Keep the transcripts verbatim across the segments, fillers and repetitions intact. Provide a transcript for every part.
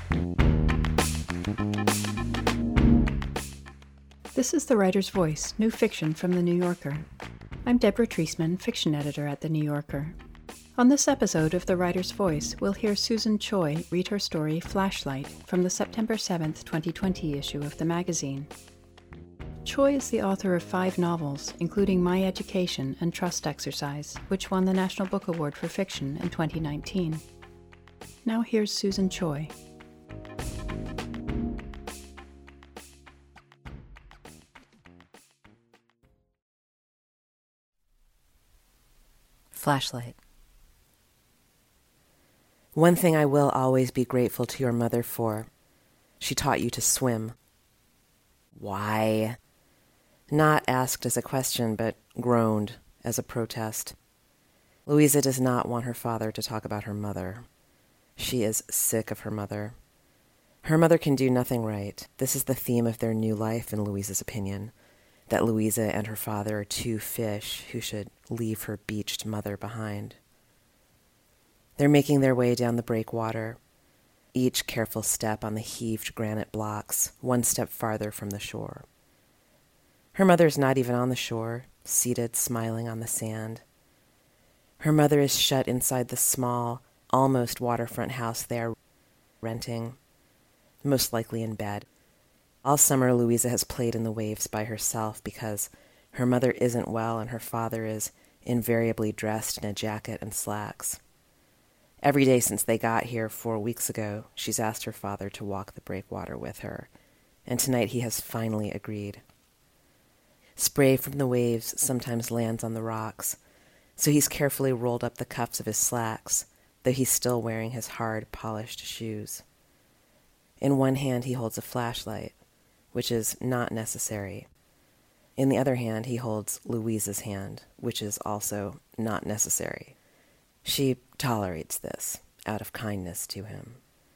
This is The Writer's Voice, new fiction from The New Yorker. I'm Deborah Treisman, fiction editor at The New Yorker. On this episode of The Writer's Voice, we'll hear Susan Choi read her story Flashlight from the September seventh, twenty twenty issue of the magazine. Choi is the author of five novels, including My Education and Trust Exercise, which won the National Book Award for Fiction in twenty nineteen. Now here's Susan Choi. Flashlight. One thing I will always be grateful to your mother for. She taught you to swim. Why? Not asked as a question, but groaned as a protest. Louisa does not want her father to talk about her mother. She is sick of her mother. Her mother can do nothing right. This is the theme of their new life, in Louisa's opinion, that Louisa and her father are two fish who should leave her beached mother behind. They're making their way down the breakwater, each careful step on the heaved granite blocks, one step farther from the shore. Her mother's not even on the shore, seated, smiling on the sand. Her mother is shut inside the small, almost waterfront house they are renting, most likely in bed. All summer, Louisa has played in the waves by herself because her mother isn't well and her father is invariably dressed in a jacket and slacks. Every day since they got here four weeks ago, she's asked her father to walk the breakwater with her, and tonight he has finally agreed. Spray from the waves sometimes lands on the rocks, so he's carefully rolled up the cuffs of his slacks, though he's still wearing his hard, polished shoes. In one hand he holds a flashlight, which is not necessary. In the other hand he holds Louisa's hand, which is also not necessary. She tolerates this out of kindness to him.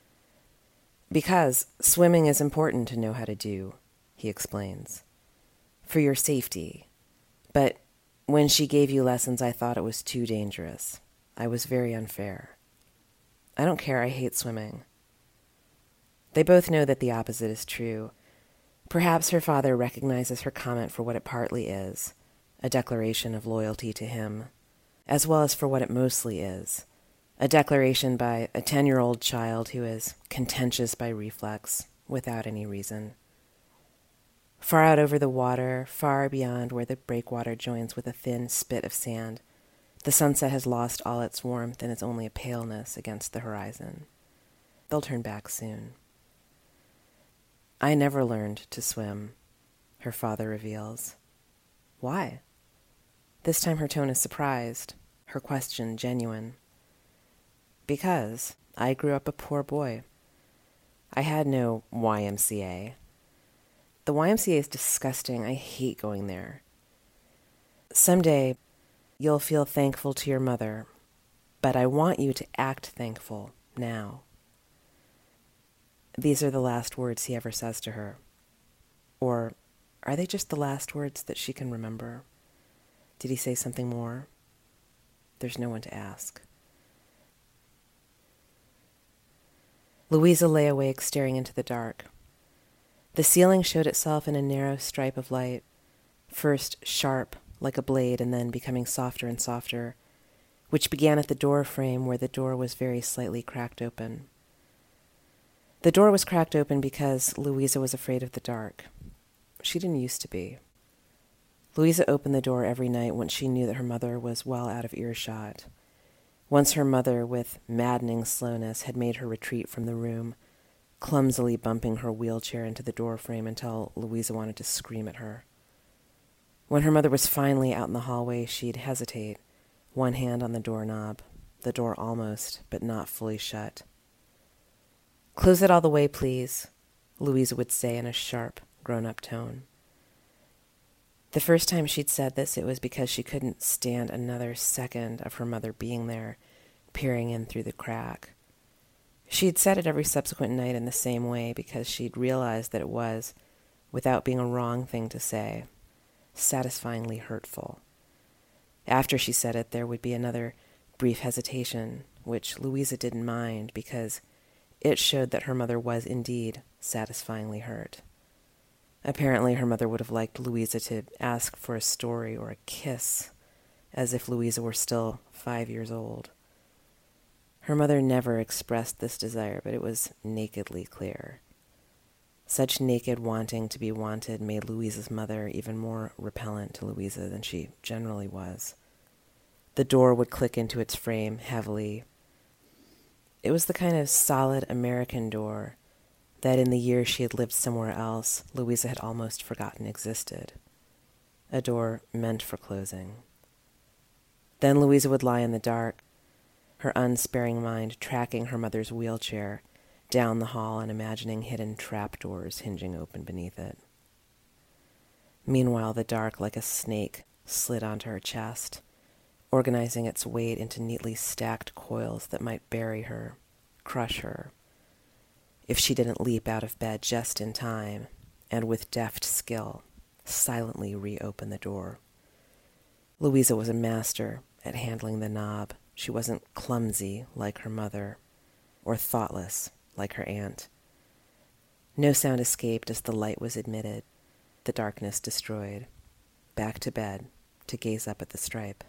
Because swimming is important to know how to do, he explains. For your safety. But when she gave you lessons, I thought it was too dangerous. I was very unfair. I don't care, I hate swimming. They both know that the opposite is true. Perhaps her father recognizes her comment for what it partly is, a declaration of loyalty to him, as well as for what it mostly is, a declaration by a ten-year-old child who is contentious by reflex, without any reason. Far out over the water, far beyond where the breakwater joins with a thin spit of sand, the sunset has lost all its warmth and is only a paleness against the horizon. They'll turn back soon. I never learned to swim, her father reveals. Why? This time her tone is surprised, her question genuine. Because I grew up a poor boy. I had no Y M C A. The Y M C A is disgusting. I hate going there. Someday you'll feel thankful to your mother, but I want you to act thankful now. These are the last words he ever says to her. Or are they just the last words that she can remember? Did he say something more? There's no one to ask. Louisa lay awake, staring into the dark. The ceiling showed itself in a narrow stripe of light, first sharp, like a blade, and then becoming softer and softer, which began at the door frame where the door was very slightly cracked open. The door was cracked open because Louisa was afraid of the dark. She didn't used to be. Louisa opened the door every night once she knew that her mother was well out of earshot. Once her mother, with maddening slowness, had made her retreat from the room, clumsily bumping her wheelchair into the doorframe until Louisa wanted to scream at her. When her mother was finally out in the hallway, she'd hesitate, one hand on the doorknob, the door almost, but not fully shut. "Close it all the way, please," Louisa would say in a sharp, grown-up tone. The first time she'd said this, it was because she couldn't stand another second of her mother being there, peering in through the crack. She'd said it every subsequent night in the same way because she'd realized that it was, without being a wrong thing to say, satisfyingly hurtful. After she said it, there would be another brief hesitation, which Louisa didn't mind because it showed that her mother was indeed satisfyingly hurt. Apparently, her mother would have liked Louisa to ask for a story or a kiss, as if Louisa were still five years old. Her mother never expressed this desire, but it was nakedly clear. Such naked wanting to be wanted made Louisa's mother even more repellent to Louisa than she generally was. The door would click into its frame heavily. It was the kind of solid American door that in the years she had lived somewhere else, Louisa had almost forgotten existed. A door meant for closing. Then Louisa would lie in the dark, her unsparing mind tracking her mother's wheelchair down the hall and imagining hidden trapdoors hinging open beneath it. Meanwhile, the dark, like a snake, slid onto her chest, organizing its weight into neatly stacked coils that might bury her, crush her, if she didn't leap out of bed just in time and with deft skill silently reopen the door. Louisa was a master at handling the knob. She wasn't clumsy like her mother, or thoughtless like her aunt. No sound escaped as the light was admitted, the darkness destroyed. Back to bed to gaze up at the stripe.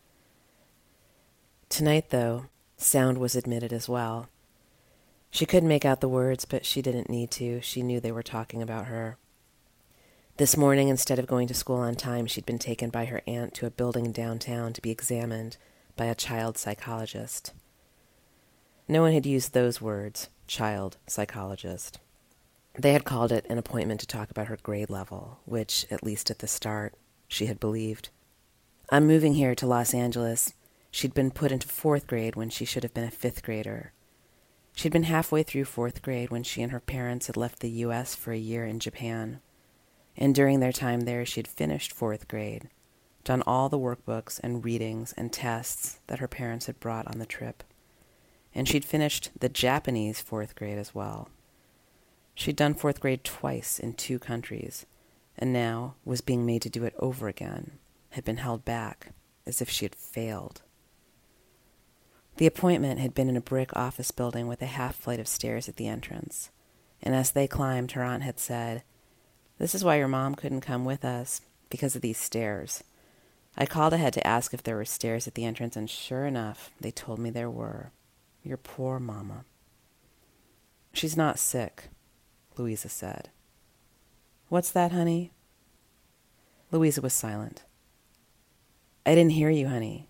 Tonight, though, sound was admitted as well. She couldn't make out the words, but she didn't need to. She knew they were talking about her. This morning, instead of going to school on time, she'd been taken by her aunt to a building downtown to be examined by a child psychologist. No one had used those words, child psychologist. They had called it an appointment to talk about her grade level, which, at least at the start, she had believed. I'm moving here to Los Angeles. She'd been put into fourth grade when she should have been a fifth grader. She'd been halfway through fourth grade when she and her parents had left the U S for a year in Japan. And during their time there, she'd finished fourth grade, done all the workbooks and readings and tests that her parents had brought on the trip. And she'd finished the Japanese fourth grade as well. She'd done fourth grade twice in two countries, and now was being made to do it over again, had been held back, as if she had failed. The appointment had been in a brick office building with a half flight of stairs at the entrance, and as they climbed, her aunt had said, "This is why your mom couldn't come with us, because of these stairs. I called ahead to ask if there were stairs at the entrance, and sure enough, they told me there were. Your poor mama." "She's not sick," Louisa said. "What's that, honey?" Louisa was silent. "I didn't hear you, honey."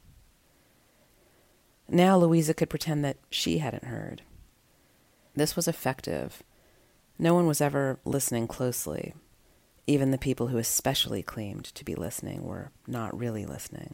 Now Louisa could pretend that she hadn't heard. This was effective. No one was ever listening closely. Even the people who especially claimed to be listening were not really listening.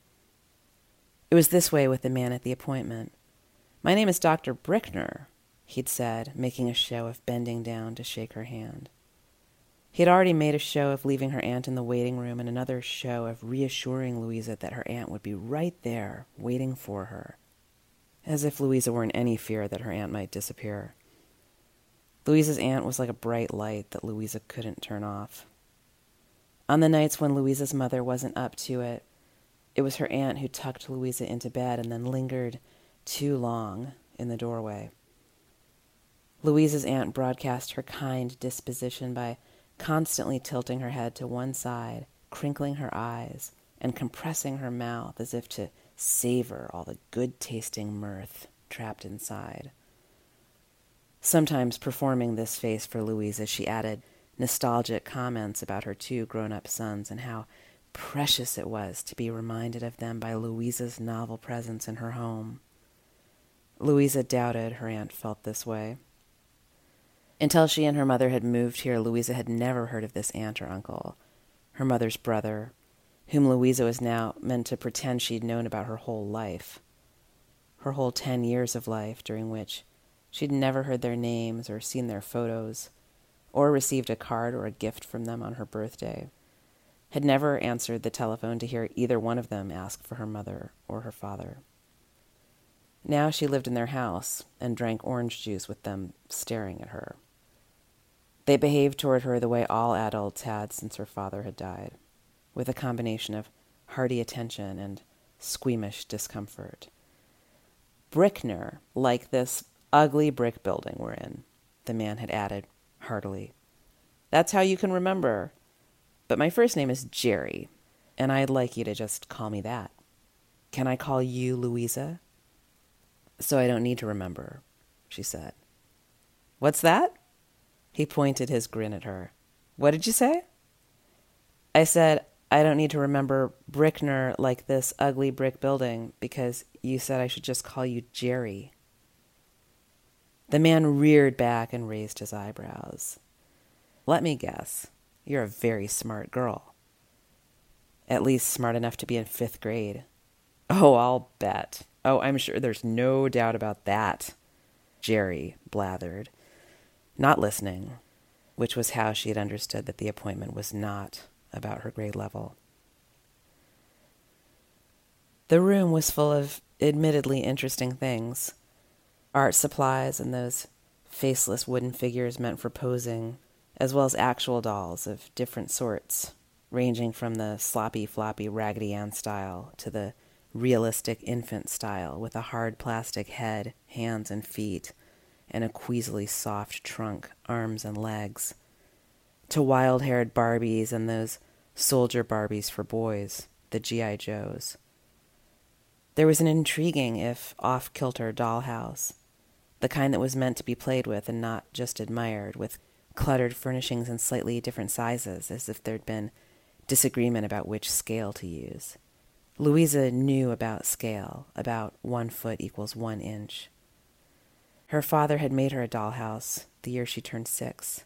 It was this way with the man at the appointment. "My name is Doctor Brickner," he'd said, making a show of bending down to shake her hand. He had already made a show of leaving her aunt in the waiting room and another show of reassuring Louisa that her aunt would be right there, waiting for her, as if Louisa were in any fear that her aunt might disappear. Louisa's aunt was like a bright light that Louisa couldn't turn off. On the nights when Louisa's mother wasn't up to it, it was her aunt who tucked Louisa into bed and then lingered too long in the doorway. Louisa's aunt broadcast her kind disposition by constantly tilting her head to one side, crinkling her eyes, and compressing her mouth as if to savor all the good-tasting mirth trapped inside. Sometimes performing this face for Louisa, she added nostalgic comments about her two grown-up sons and how precious it was to be reminded of them by Louisa's novel presence in her home. Louisa doubted her aunt felt this way. Until she and her mother had moved here, Louisa had never heard of this aunt or uncle, her mother's brother, whom Louisa was now meant to pretend she'd known about her whole life, her whole ten years of life, during which she'd never heard their names or seen their photos, or received a card or a gift from them on her birthday, had never answered the telephone to hear either one of them ask for her mother or her father. Now she lived in their house and drank orange juice with them staring at her. They behaved toward her the way all adults had since her father had died, with a combination of hearty attention and squeamish discomfort. Brickner, like this ugly brick building we're in, the man had added heartily. That's how you can remember. But my first name is Jerry, and I'd like you to just call me that. Can I call you Louisa? So I don't need to remember, she said. What's that? He pointed his grin at her. What did you say? I said, I don't need to remember Brickner like this ugly brick building because you said I should just call you Jerry. The man reared back and raised his eyebrows. Let me guess, you're a very smart girl. At least smart enough to be in fifth grade. Oh, I'll bet. Oh, I'm sure there's no doubt about that, Jerry blathered, not listening, which was how she had understood that the appointment was not about her grade level. The room was full of admittedly interesting things. Art supplies and those faceless wooden figures meant for posing, as well as actual dolls of different sorts, ranging from the sloppy, floppy Raggedy Ann style to the realistic infant style with a hard plastic head, hands and feet, and a queasily soft trunk, arms and legs, to wild-haired Barbies and those soldier Barbies for boys, the G I Joes. There was an intriguing, if off-kilter, dollhouse, the kind that was meant to be played with and not just admired, with cluttered furnishings in slightly different sizes, as if there'd been disagreement about which scale to use. Louisa knew about scale, about one foot equals one inch. Her father had made her a dollhouse the year she turned six.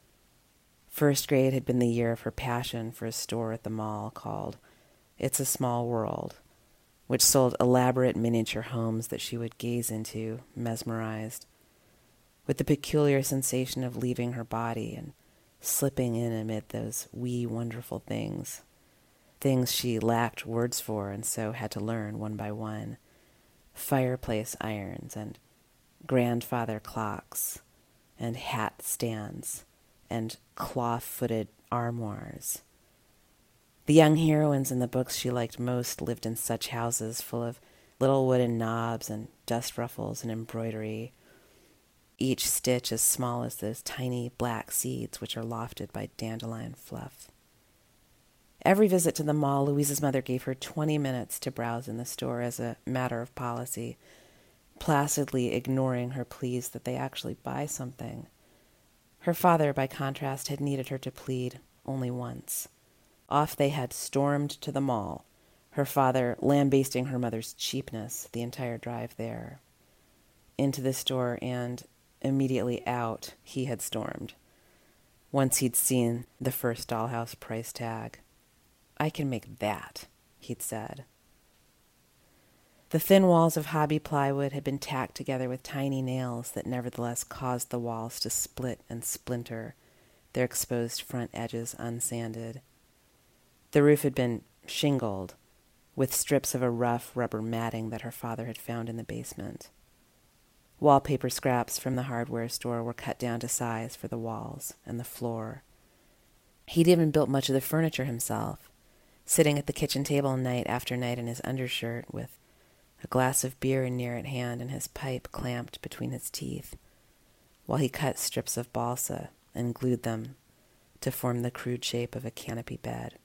First grade had been the year of her passion for a store at the mall called It's a Small World, which sold elaborate miniature homes that she would gaze into, mesmerized, with the peculiar sensation of leaving her body and slipping in amid those wee, wonderful things, things she lacked words for and so had to learn one by one, fireplace irons and grandfather clocks and hat stands and cloth-footed armoires. The young heroines in the books she liked most lived in such houses full of little wooden knobs and dust ruffles and embroidery, each stitch as small as those tiny black seeds which are lofted by dandelion fluff. Every visit to the mall, Louisa's mother gave her twenty minutes to browse in the store as a matter of policy, placidly ignoring her pleas that they actually buy something. Her father, by contrast, had needed her to plead only once. Off they had stormed to the mall, her father lambasting her mother's cheapness the entire drive there. Into the store and immediately out he had stormed, once he'd seen the first dollhouse price tag. I can make that, he'd said. The thin walls of hobby plywood had been tacked together with tiny nails that nevertheless caused the walls to split and splinter, their exposed front edges unsanded. The roof had been shingled, with strips of a rough rubber matting that her father had found in the basement. Wallpaper scraps from the hardware store were cut down to size for the walls and the floor. He'd even built much of the furniture himself, sitting at the kitchen table night after night in his undershirt with a glass of beer near at hand and his pipe clamped between his teeth, while he cut strips of balsa and glued them to form the crude shape of a canopy bed.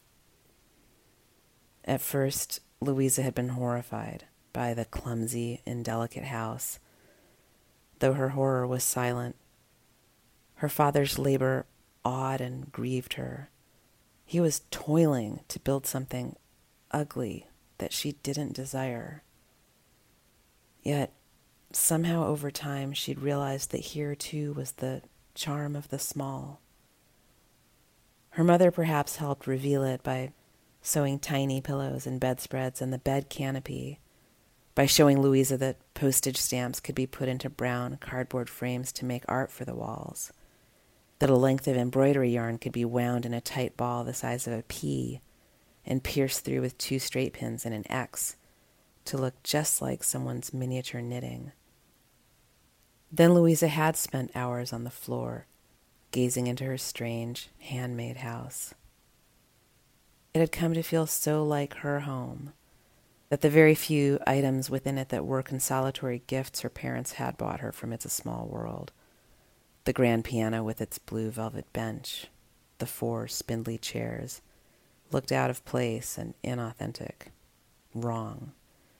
At first, Louisa had been horrified by the clumsy, indelicate house, though her horror was silent. Her father's labor awed and grieved her. He was toiling to build something ugly that she didn't desire. Yet, somehow over time, she'd realized that here, too, was the charm of the small. Her mother perhaps helped reveal it by sewing tiny pillows and bedspreads and the bed canopy, by showing Louisa that postage stamps could be put into brown cardboard frames to make art for the walls, that a length of embroidery yarn could be wound in a tight ball the size of a pea and pierced through with two straight pins and an X to look just like someone's miniature knitting. Then Louisa had spent hours on the floor, gazing into her strange, handmade house. It had come to feel so like her home, that the very few items within it that were consolatory gifts her parents had bought her from It's a Small World. The grand piano with its blue velvet bench, the four spindly chairs, looked out of place and inauthentic, wrong.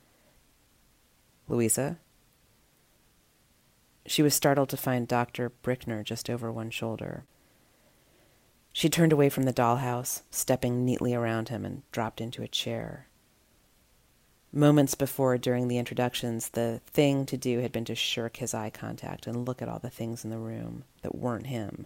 Louisa? She was startled to find Doctor Brickner just over one shoulder. She turned away from the dollhouse, stepping neatly around him, and dropped into a chair. Moments before, during the introductions, the thing to do had been to shirk his eye contact and look at all the things in the room that weren't him.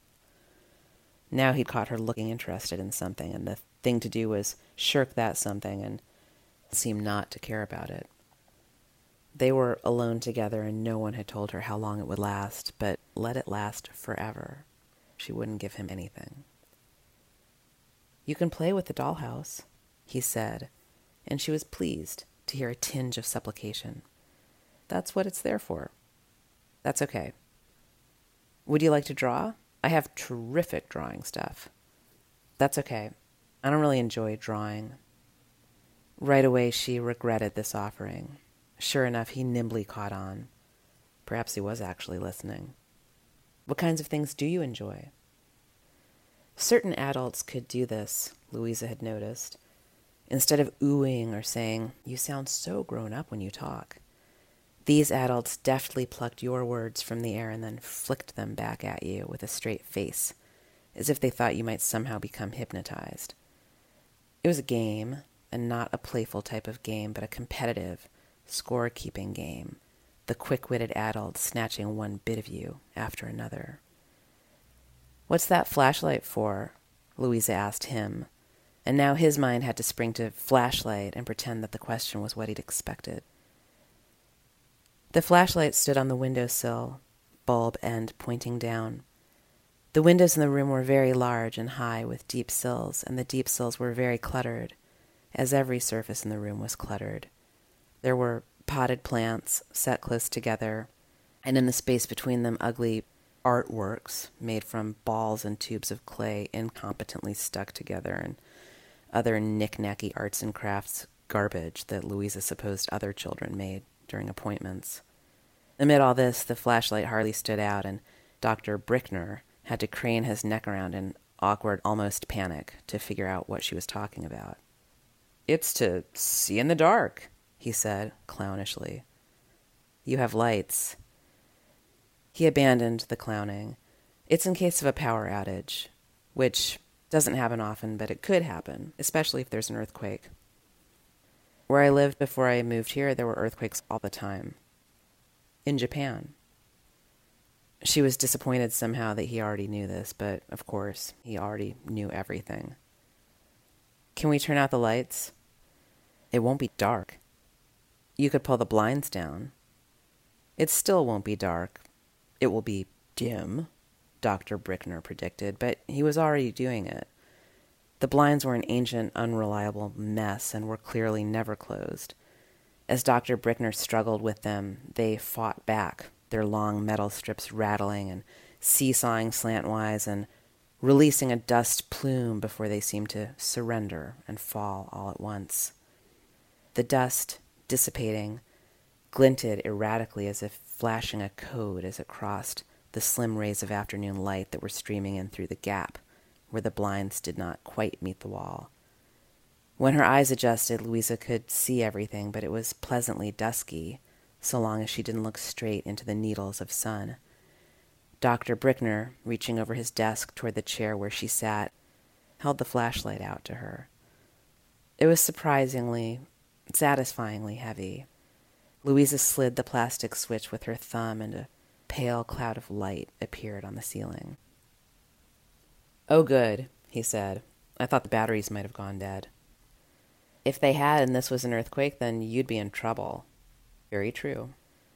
Now he'd caught her looking interested in something, and the thing to do was shirk that something and seem not to care about it. They were alone together, and no one had told her how long it would last, but let it last forever. She wouldn't give him anything. "You can play with the dollhouse," he said, and she was pleased to hear a tinge of supplication. "That's what it's there for." "That's okay." "Would you like to draw? I have terrific drawing stuff." "That's okay. I don't really enjoy drawing." Right away she regretted this offering. Sure enough, he nimbly caught on. Perhaps he was actually listening. "What kinds of things do you enjoy?" Certain adults could do this, Louisa had noticed. Instead of oohing or saying, "You sound so grown up when you talk," these adults deftly plucked your words from the air and then flicked them back at you with a straight face, as if they thought you might somehow become hypnotized. It was a game, and not a playful type of game, but a competitive, score-keeping game, the quick-witted adult snatching one bit of you after another. "What's that flashlight for?" Louisa asked him, and now his mind had to spring to flashlight and pretend that the question was what he'd expected. The flashlight stood on the windowsill, bulb end pointing down. The windows in the room were very large and high with deep sills, and the deep sills were very cluttered, as every surface in the room was cluttered. There were potted plants set close together, and in the space between them ugly artworks made from balls and tubes of clay incompetently stuck together, and other knick-knacky arts and crafts garbage that Louisa supposed other children made during appointments. Amid all this, the flashlight hardly stood out, and Doctor Brickner had to crane his neck around in awkward, almost panic, to figure out what she was talking about. "It's to see in the dark," he said, clownishly. "You have lights." He abandoned the clowning. "It's in case of a power outage, which doesn't happen often, but it could happen, especially if there's an earthquake. Where I lived before I moved here, there were earthquakes all the time. In Japan." She was disappointed somehow that he already knew this, but of course, he already knew everything. "Can we turn out the lights?" "It won't be dark." "You could pull the blinds down." "It still won't be dark. It will be dim," Doctor Brickner predicted, but he was already doing it. The blinds were an ancient, unreliable mess and were clearly never closed. As Doctor Brickner struggled with them, they fought back, their long metal strips rattling and seesawing slantwise and releasing a dust plume before they seemed to surrender and fall all at once. The dust, dissipating, glinted erratically as if flashing a code as it crossed the slim rays of afternoon light that were streaming in through the gap where the blinds did not quite meet the wall. When her eyes adjusted, Louisa could see everything, but it was pleasantly dusky, so long as she didn't look straight into the needles of sun. Doctor Brickner, reaching over his desk toward the chair where she sat, held the flashlight out to her. It was surprisingly, satisfyingly heavy. Louisa slid the plastic switch with her thumb, and a pale cloud of light appeared on the ceiling. "Oh, good," he said. "I thought the batteries might have gone dead." "If they had and this was an earthquake, then you'd be in trouble." "Very true."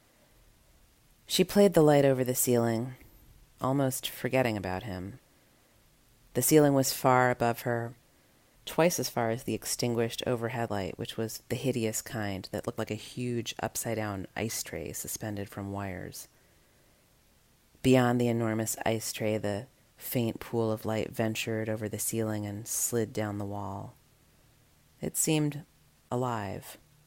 She played the light over the ceiling, almost forgetting about him. The ceiling was far above her, twice as far as the extinguished overhead light, which was the hideous kind that looked like a huge upside-down ice tray suspended from wires. Beyond the enormous ice tray, the faint pool of light ventured over the ceiling and slid down the wall. It seemed alive.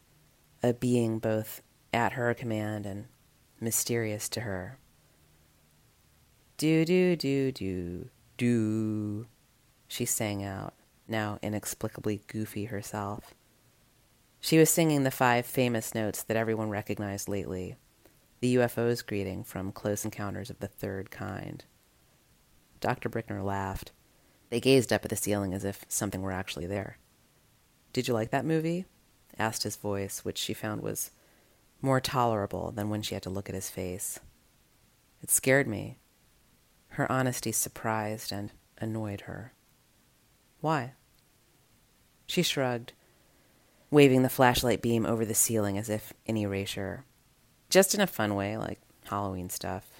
a being both at her command and mysterious to her. Do, do, do, do, do, she sang out, now inexplicably goofy herself. She was singing the five famous notes that everyone recognized lately, the U F O's greeting from Close Encounters of the Third Kind. Doctor Brickner laughed. They gazed up at the ceiling as if something were actually there. Did you like that movie? Asked his voice, which she found was more tolerable than when she had to look at his face. It scared me. Her honesty surprised and annoyed her. Why? She shrugged, waving the flashlight beam over the ceiling as if in erasure. Just in a fun way, like Halloween stuff.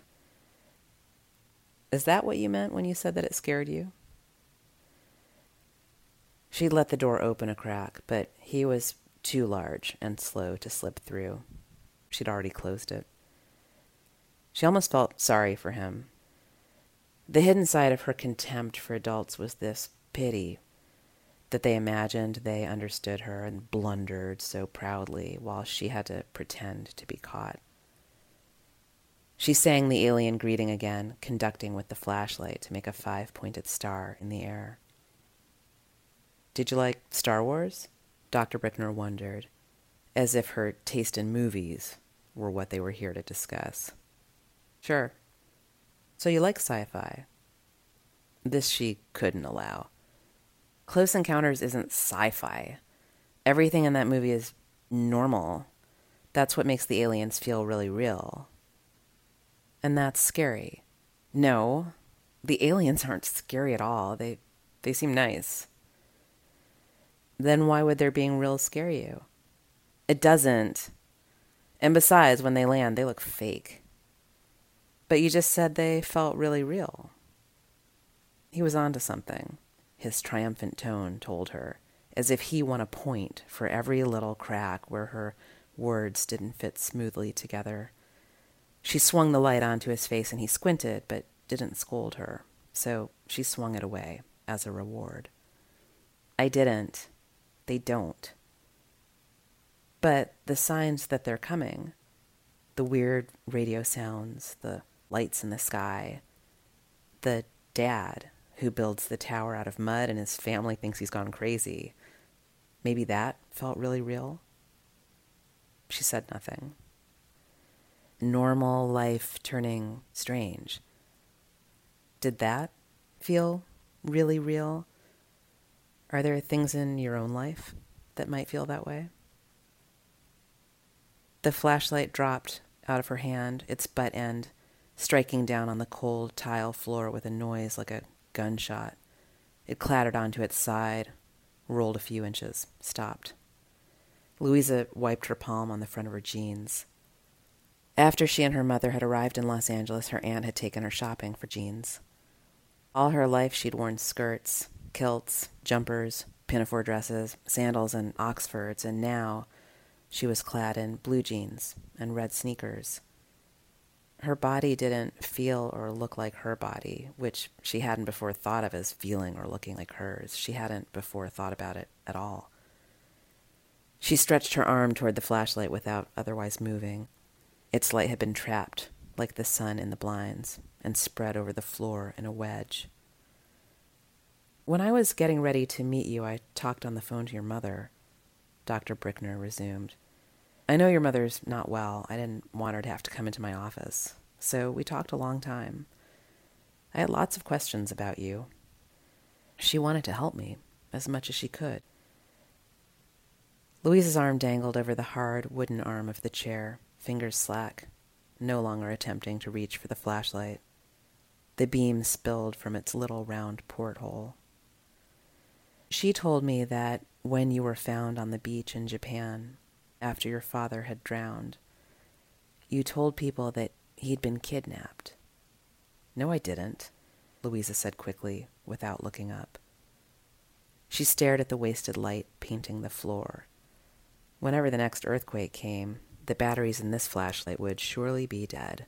Is that what you meant when you said that it scared you? She let the door open a crack, but he was too large and slow to slip through. She'd already closed it. She almost felt sorry for him. The hidden side of her contempt for adults was this pity that they imagined they understood her and blundered so proudly while she had to pretend to be caught. She sang the alien greeting again, conducting with the flashlight to make a five-pointed star in the air. Did you like Star Wars? Doctor Brickner wondered, as if her taste in movies were what they were here to discuss. Sure. So you like sci-fi? This she couldn't allow. Close Encounters isn't sci-fi. Everything in that movie is normal. That's what makes the aliens feel really real. And that's scary. No, the aliens aren't scary at all. They they seem nice. Then why would their being real scare you? It doesn't. And besides, when they land, they look fake. But you just said they felt really real. He was onto something, his triumphant tone told her, as if he won a point for every little crack where her words didn't fit smoothly together. She swung the light onto his face and he squinted, but didn't scold her, so she swung it away as a reward. I didn't. They don't. But the signs that they're coming, the weird radio sounds, the lights in the sky, the dad who builds the tower out of mud and his family thinks he's gone crazy, maybe that felt really real? She said nothing. Normal life turning strange. Did that feel really real? Are there things in your own life that might feel that way? The flashlight dropped out of her hand, its butt end striking down on the cold tile floor with a noise like a gunshot. It clattered onto its side, rolled a few inches, stopped. Louisa wiped her palm on the front of her jeans. After she and her mother had arrived in Los Angeles, her aunt had taken her shopping for jeans. All her life she'd worn skirts, kilts, jumpers, pinafore dresses, sandals, and Oxfords, and now she was clad in blue jeans and red sneakers. Her body didn't feel or look like her body, which she hadn't before thought of as feeling or looking like hers. She hadn't before thought about it at all. She stretched her arm toward the flashlight without otherwise moving. Its light had been trapped, like the sun in the blinds, and spread over the floor in a wedge. When I was getting ready to meet you, I talked on the phone to your mother, Doctor Brickner resumed. I know your mother's not well. I didn't want her to have to come into my office. So we talked a long time. I had lots of questions about you. She wanted to help me as much as she could. Louisa's arm dangled over the hard wooden arm of the chair, fingers slack, no longer attempting to reach for the flashlight. The beam spilled from its little round porthole. She told me that when you were found on the beach in Japan, after your father had drowned, you told people that he'd been kidnapped. No, I didn't, Louisa said quickly, without looking up. She stared at the wasted light painting the floor. Whenever the next earthquake came, the batteries in this flashlight would surely be dead.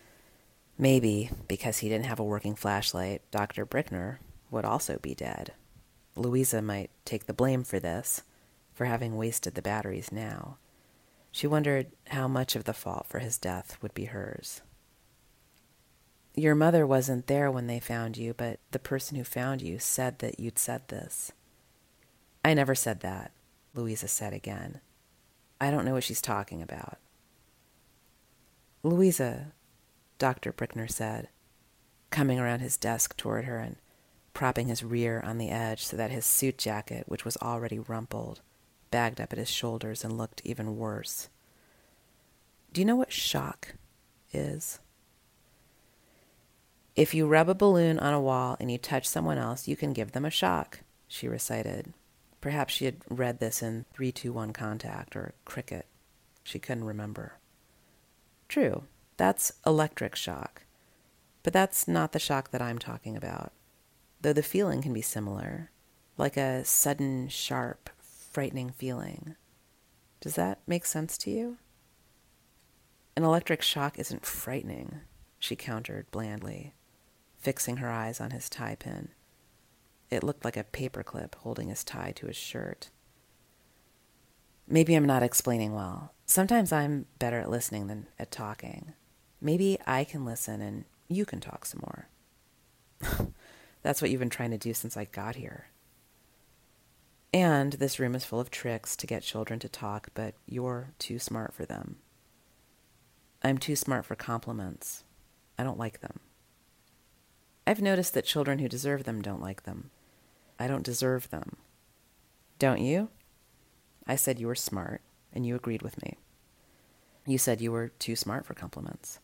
Maybe, because he didn't have a working flashlight, Doctor Brickner would also be dead. Louisa might take the blame for this, for having wasted the batteries now. She wondered how much of the fault for his death would be hers. Your mother wasn't there when they found you, but the person who found you said that you'd said this. I never said that, Louisa said again. I don't know what she's talking about. Louisa, Doctor Brickner said, coming around his desk toward her and propping his rear on the edge so that his suit jacket, which was already rumpled, bagged up at his shoulders and looked even worse. Do you know what shock is? If you rub a balloon on a wall and you touch someone else, you can give them a shock, she recited. Perhaps she had read this in three two one Contact or Cricket. She couldn't remember. True, that's electric shock. But that's not the shock that I'm talking about, though the feeling can be similar, like a sudden, sharp, frightening feeling. Does that make sense to you? An electric shock isn't frightening, she countered blandly, fixing her eyes on his tie pin. It looked like a paperclip holding his tie to his shirt. Maybe I'm not explaining well. Sometimes I'm better at listening than at talking. Maybe I can listen and you can talk some more. That's what you've been trying to do since I got here. And this room is full of tricks to get children to talk, but you're too smart for them. I'm too smart for compliments. I don't like them. I've noticed that children who deserve them don't like them. I don't deserve them. Don't you? I said you were smart, and you agreed with me. You said you were too smart for compliments.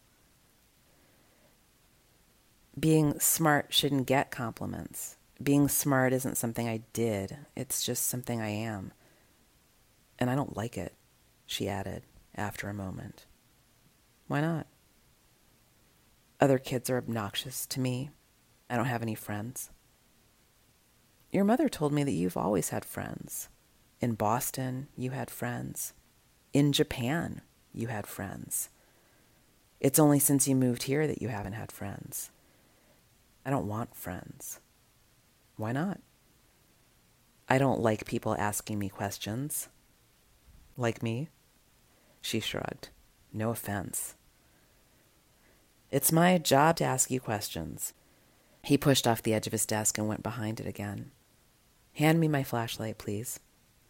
Being smart shouldn't get compliments. Being smart isn't something I did. It's just something I am. And I don't like it, she added after a moment. Why not? Other kids are obnoxious to me. I don't have any friends. Your mother told me that you've always had friends. In Boston, you had friends. In Japan, you had friends. It's only since you moved here that you haven't had friends. I don't want friends. Why not? I don't like people asking me questions. Like me? She shrugged. No offense. It's my job to ask you questions. He pushed off the edge of his desk and went behind it again. Hand me my flashlight, please.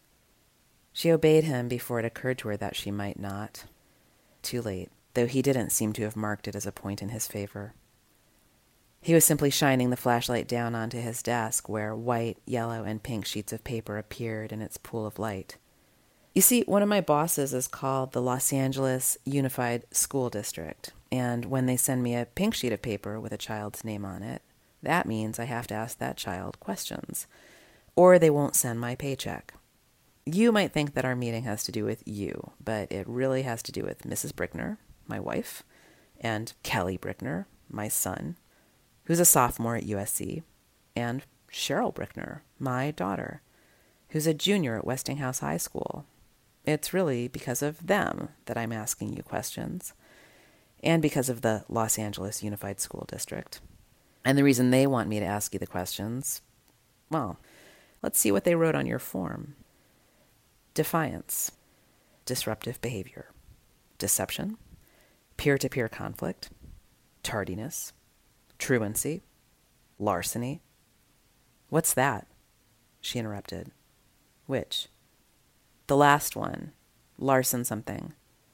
She obeyed him before it occurred to her that she might not. Too late, though he didn't seem to have marked it as a point in his favor. He was simply shining the flashlight down onto his desk, where white, yellow, and pink sheets of paper appeared in its pool of light. You see, one of my bosses is called the Los Angeles Unified School District, and when they send me a pink sheet of paper with a child's name on it, that means I have to ask that child questions, or they won't send my paycheck. You might think that our meeting has to do with you, but it really has to do with Missus Brickner, my wife, and Kelly Brickner, my son, who's a sophomore at U S C, and Cheryl Brickner, my daughter, who's a junior at Westinghouse High School. It's really because of them that I'm asking you questions, and because of the Los Angeles Unified School District. And the reason they want me to ask you the questions, well, let's see what they wrote on your form. Defiance, disruptive behavior, deception, peer-to-peer conflict, tardiness, truancy, larceny. What's that? She interrupted. Which? The last one. Larcen something.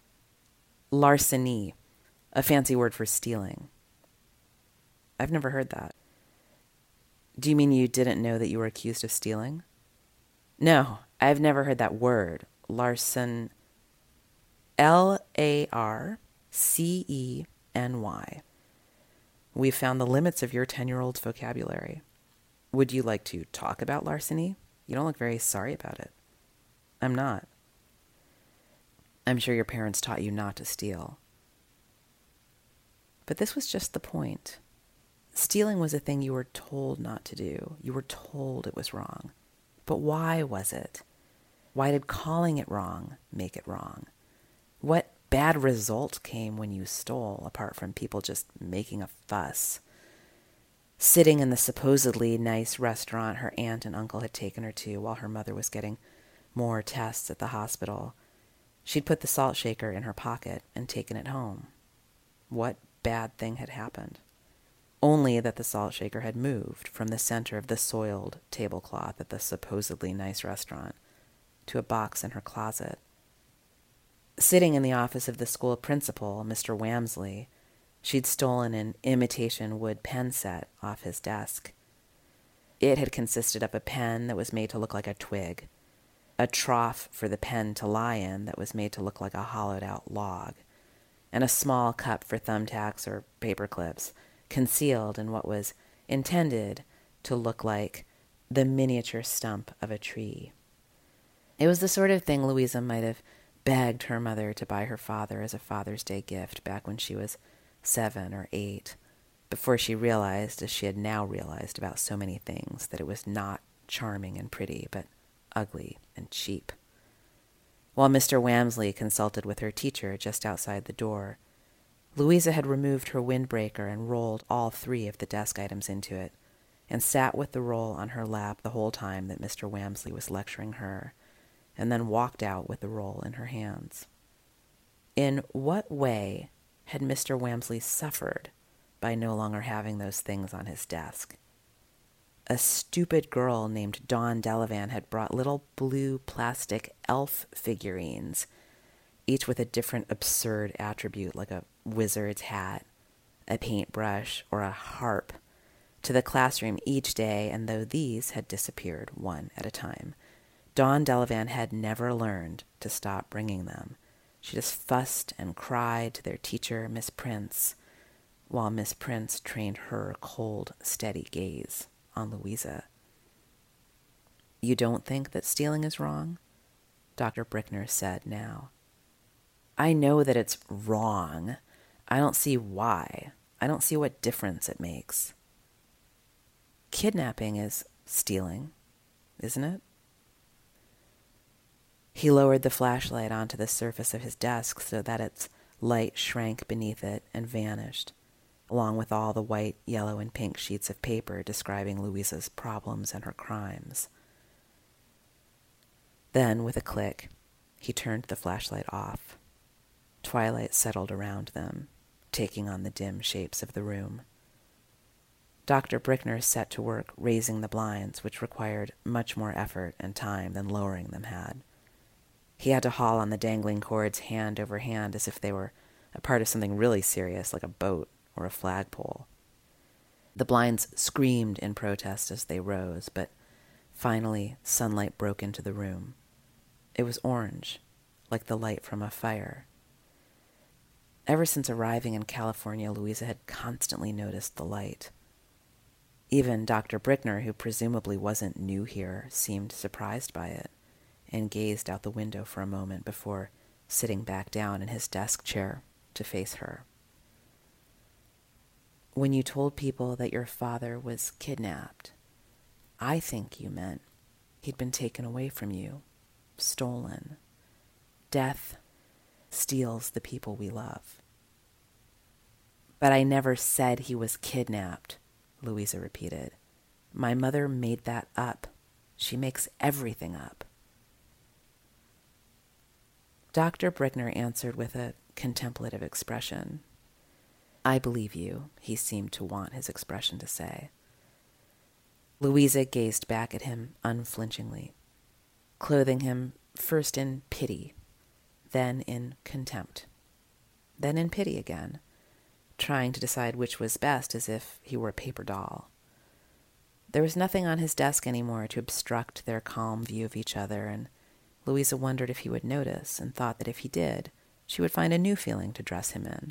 Larceny, a fancy word for stealing. I've never heard that. Do you mean you didn't know that you were accused of stealing? No, I've never heard that word. Larcen. L A R C E N Y. We've found the limits of your ten-year-old's vocabulary. Would you like to talk about larceny? You don't look very sorry about it. I'm not. I'm sure your parents taught you not to steal. But this was just the point. Stealing was a thing you were told not to do. You were told it was wrong. But why was it? Why did calling it wrong make it wrong? What bad result came when you stole, apart from people just making a fuss? Sitting in the supposedly nice restaurant her aunt and uncle had taken her to while her mother was getting more tests at the hospital, She'd put the salt shaker in her pocket and taken it home. What bad thing had happened? Only that the salt shaker had moved from the center of the soiled tablecloth at the supposedly nice restaurant to a box in her closet. Sitting in the office of the school principal, Mister Wamsley, she'd stolen an imitation wood pen set off his desk. It had consisted of a pen that was made to look like a twig, a trough for the pen to lie in that was made to look like a hollowed-out log, and a small cup for thumbtacks or paper clips, concealed in what was intended to look like the miniature stump of a tree. It was the sort of thing Louisa might have begged her mother to buy her father as a Father's Day gift back when she was seven or eight, before she realized, as she had now realized about so many things, that it was not charming and pretty, but ugly and cheap. While Mister Wamsley consulted with her teacher just outside the door, Louisa had removed her windbreaker and rolled all three of the desk items into it, and sat with the roll on her lap the whole time that Mister Wamsley was lecturing her, and then walked out with the roll in her hands. In what way had Mister Wamsley suffered by no longer having those things on his desk? A stupid girl named Dawn Delavan had brought little blue plastic elf figurines, each with a different absurd attribute like a wizard's hat, a paintbrush, or a harp, to the classroom each day, and though these had disappeared one at a time, Dawn Delavan had never learned to stop bringing them. She just fussed and cried to their teacher, Miss Prince, while Miss Prince trained her cold, steady gaze on Louisa. "You don't think that stealing is wrong?" Doctor Brickner said now. "I know that it's wrong. I don't see why. I don't see what difference it makes." "Kidnapping is stealing, isn't it?" He lowered the flashlight onto the surface of his desk so that its light shrank beneath it and vanished, along with all the white, yellow, and pink sheets of paper describing Louisa's problems and her crimes. Then, with a click, he turned the flashlight off. Twilight settled around them, taking on the dim shapes of the room. Doctor Brickner set to work raising the blinds, which required much more effort and time than lowering them had. He had to haul on the dangling cords hand over hand as if they were a part of something really serious, like a boat or a flagpole. The blinds screamed in protest as they rose, but finally sunlight broke into the room. It was orange, like the light from a fire. Ever since arriving in California, Louisa had constantly noticed the light. Even Doctor Brickner, who presumably wasn't new here, seemed surprised by it, and gazed out the window for a moment before sitting back down in his desk chair to face her. "When you told people that your father was kidnapped, I think you meant he'd been taken away from you, stolen. Death steals the people we love." "But I never said he was kidnapped," Louisa repeated. "My mother made that up. She makes everything up." Doctor Brickner answered with a contemplative expression. "I believe you," he seemed to want his expression to say. Louisa gazed back at him unflinchingly, clothing him first in pity, then in contempt, then in pity again, trying to decide which was best as if he were a paper doll. There was nothing on his desk anymore to obstruct their calm view of each other, and Louisa wondered if he would notice, and thought that if he did, she would find a new feeling to dress him in.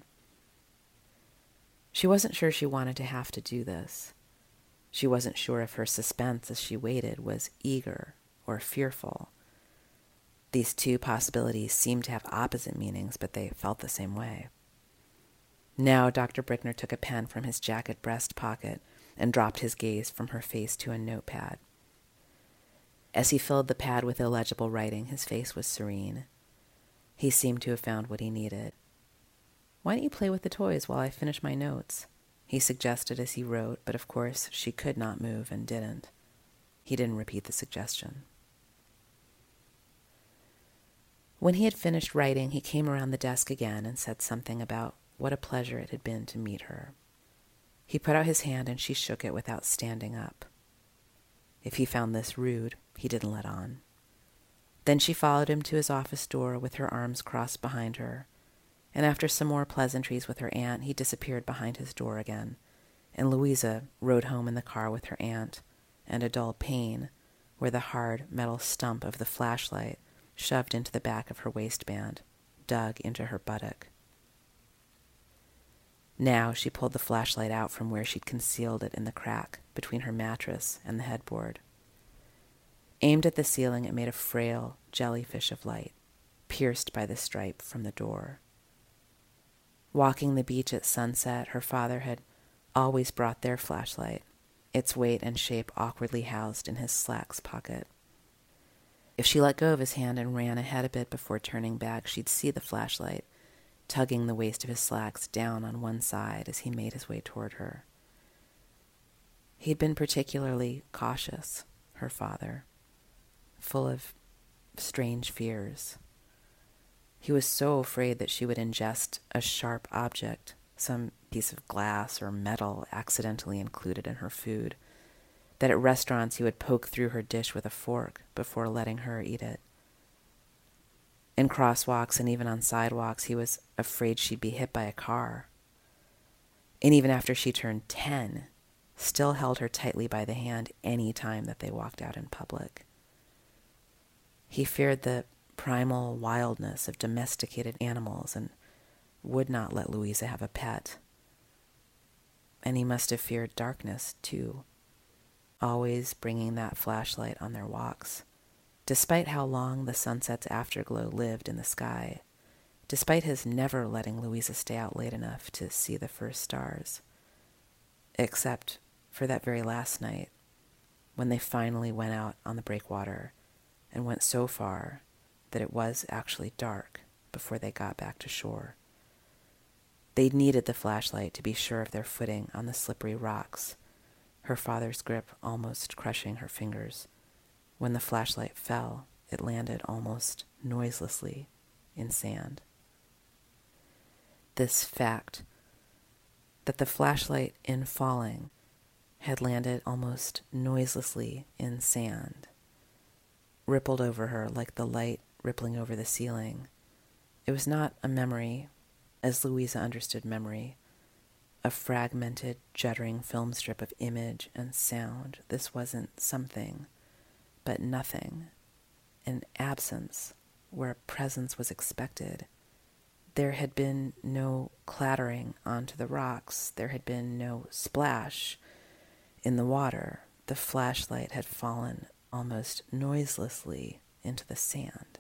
She wasn't sure she wanted to have to do this. She wasn't sure if her suspense as she waited was eager or fearful. These two possibilities seemed to have opposite meanings, but they felt the same way. Now Doctor Brickner took a pen from his jacket breast pocket and dropped his gaze from her face to a notepad. As he filled the pad with illegible writing, his face was serene. He seemed to have found what he needed. "Why don't you play with the toys while I finish my notes?" he suggested as he wrote, but of course she could not move and didn't. He didn't repeat the suggestion. When he had finished writing, he came around the desk again and said something about what a pleasure it had been to meet her. He put out his hand and she shook it without standing up. If he found this rude, he didn't let on. Then she followed him to his office door with her arms crossed behind her, and after some more pleasantries with her aunt, he disappeared behind his door again, and Louisa rode home in the car with her aunt, and a dull pain where the hard metal stump of the flashlight, shoved into the back of her waistband, dug into her buttock. Now she pulled the flashlight out from where she'd concealed it in the crack between her mattress and the headboard. Aimed at the ceiling, it made a frail jellyfish of light, pierced by the stripe from the door. Walking the beach at sunset, her father had always brought their flashlight, its weight and shape awkwardly housed in his slacks pocket. If she let go of his hand and ran ahead a bit before turning back, she'd see the flashlight, tugging the waist of his slacks down on one side as he made his way toward her. He'd been particularly cautious, her father, full of strange fears. He was so afraid that she would ingest a sharp object, some piece of glass or metal accidentally included in her food, that at restaurants he would poke through her dish with a fork before letting her eat it. In crosswalks and even on sidewalks, he was afraid she'd be hit by a car. And even after she turned ten, still held her tightly by the hand any time that they walked out in public. He feared the primal wildness of domesticated animals and would not let Louisa have a pet. And he must have feared darkness, too, always bringing that flashlight on their walks, despite how long the sunset's afterglow lived in the sky, despite his never letting Louisa stay out late enough to see the first stars, except for that very last night, when they finally went out on the breakwater and went so far that it was actually dark before they got back to shore. They needed the flashlight to be sure of their footing on the slippery rocks, her father's grip almost crushing her fingers. When the flashlight fell, it landed almost noiselessly in sand. This fact, that the flashlight in falling had landed almost noiselessly in sand, rippled over her like the light rippling over the ceiling. It was not a memory, as Louisa understood memory, a fragmented, juddering film strip of image and sound. This wasn't something, but nothing, an absence where presence was expected. There had been no clattering onto the rocks. There had been no splash in the water. The flashlight had fallen almost noiselessly into the sand.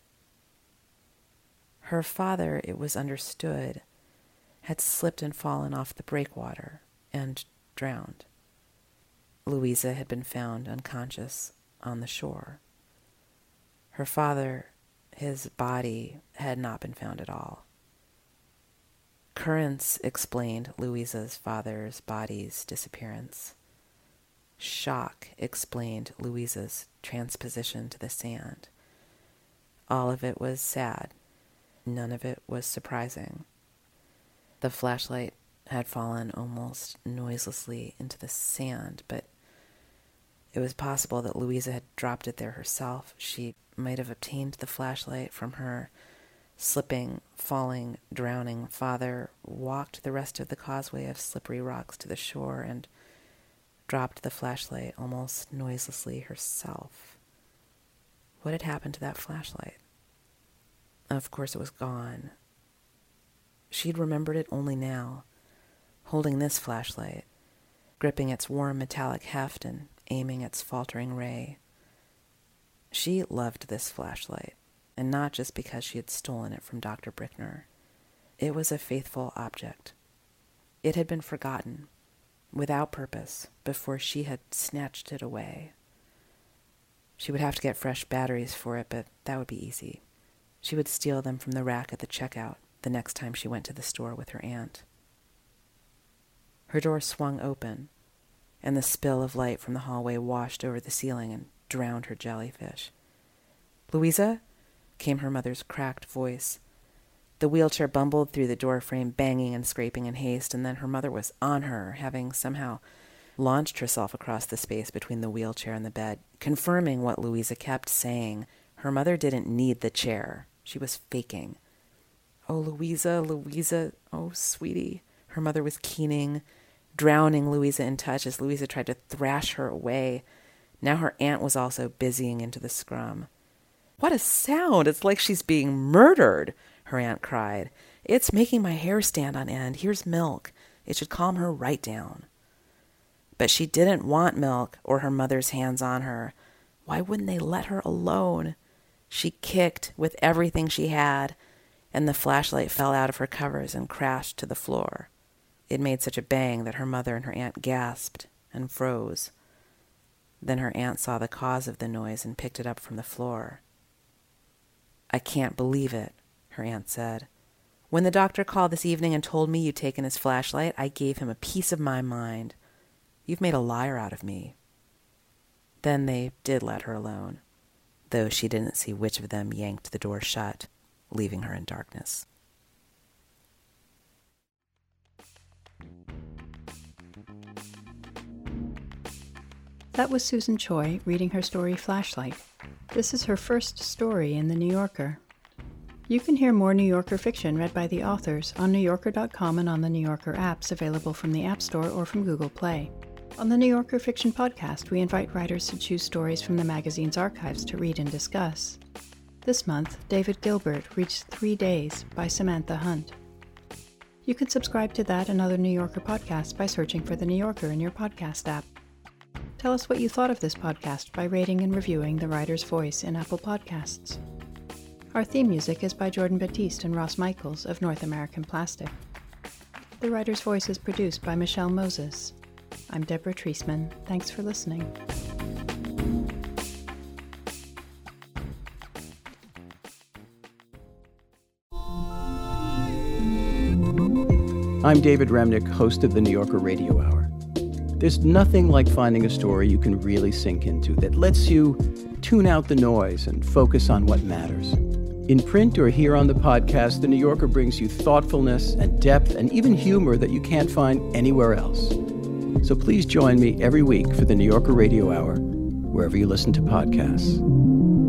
Her father, it was understood, had slipped and fallen off the breakwater and drowned. Louisa had been found unconscious on the shore. Her father, his body, had not been found at all. Currents explained Louisa's father's body's disappearance. Shock explained Louisa's transposition to the sand. All of it was sad. None of it was surprising. The flashlight had fallen almost noiselessly into the sand, but it was possible that Louisa had dropped it there herself. She might have obtained the flashlight from her slipping, falling, drowning father, walked the rest of the causeway of slippery rocks to the shore, and dropped the flashlight almost noiselessly herself. What had happened to that flashlight? Of course it was gone. She'd remembered it only now, holding this flashlight, gripping its warm metallic heft and aiming its faltering ray. She loved this flashlight, and not just because she had stolen it from Doctor Brickner. It was a faithful object. It had been forgotten, without purpose, before she had snatched it away. She would have to get fresh batteries for it, but that would be easy. She would steal them from the rack at the checkout the next time she went to the store with her aunt. Her door swung open, and the spill of light from the hallway washed over the ceiling and drowned her jellyfish. "Louisa? came her mother's cracked voice. The wheelchair bumbled through the door frame, banging and scraping in haste, and then her mother was on her, having somehow launched herself across the space between the wheelchair and the bed, confirming what Louisa kept saying. Her mother didn't need the chair. She was faking. Oh, Louisa, Louisa, oh, sweetie. Her mother was keening, drowning Louisa in touch as Louisa tried to thrash her away. Now her aunt was also busying into the scrum. What a sound! It's like she's being murdered, her aunt cried. It's making my hair stand on end. Here's milk. It should calm her right down. But she didn't want milk or her mother's hands on her. Why wouldn't they let her alone? She kicked with everything she had, and the flashlight fell out of her covers and crashed to the floor. It made such a bang that her mother and her aunt gasped and froze. Then her aunt saw the cause of the noise and picked it up from the floor. I can't believe it, her aunt said. When the doctor called this evening and told me you'd taken his flashlight, I gave him a piece of my mind. You've made a liar out of me. Then they did let her alone, though she didn't see which of them yanked the door shut, leaving her in darkness. That was Susan Choi reading her story Flashlight. This is her first story in The New Yorker. You can hear more New Yorker fiction read by the authors on New Yorker dot com and on the New Yorker apps available from the App Store or from Google Play. On the New Yorker Fiction Podcast, we invite writers to choose stories from the magazine's archives to read and discuss. This month, David Gilbert reads Three Days by Samantha Hunt. You can subscribe to that and other New Yorker podcasts by searching for The New Yorker in your podcast app. Tell us what you thought of this podcast by rating and reviewing The Writer's Voice in Apple Podcasts. Our theme music is by Jordan Batiste and Ross Michaels of North American Plastic. The Writer's Voice is produced by Michelle Moses. I'm Deborah Treisman. Thanks for listening. I'm David Remnick, host of the New Yorker Radio Hour. There's nothing like finding a story you can really sink into that lets you tune out the noise and focus on what matters. In print or here on the podcast, The New Yorker brings you thoughtfulness and depth and even humor that you can't find anywhere else. So please join me every week for the New Yorker Radio Hour, wherever you listen to podcasts.